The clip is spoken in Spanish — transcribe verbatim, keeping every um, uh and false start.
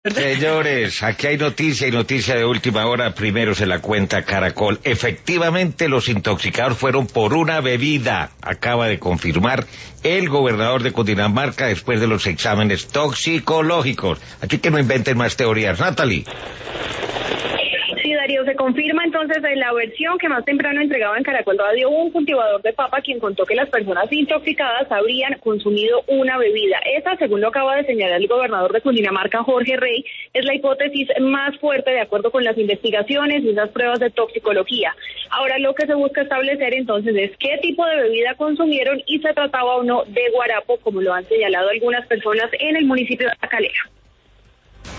Señores, aquí hay noticia y noticia de última hora. Primero se la cuenta Caracol. Efectivamente, los intoxicados fueron por una bebida. Acaba de confirmar el gobernador de Cundinamarca después de los exámenes toxicológicos. Así que no inventen más teorías. Natalie. Sí, Darío, se confirma entonces en la versión que más temprano entregaba en Caracol Radio un cultivador de papa quien contó que las personas intoxicadas habrían consumido una bebida. Esa, según lo acaba de señalar el gobernador de Cundinamarca, Jorge Rey, es la hipótesis más fuerte de acuerdo con las investigaciones y esas pruebas de toxicología. Ahora lo que se busca establecer entonces es qué tipo de bebida consumieron y se trataba o no de guarapo, como lo han señalado algunas personas en el municipio de La Calera.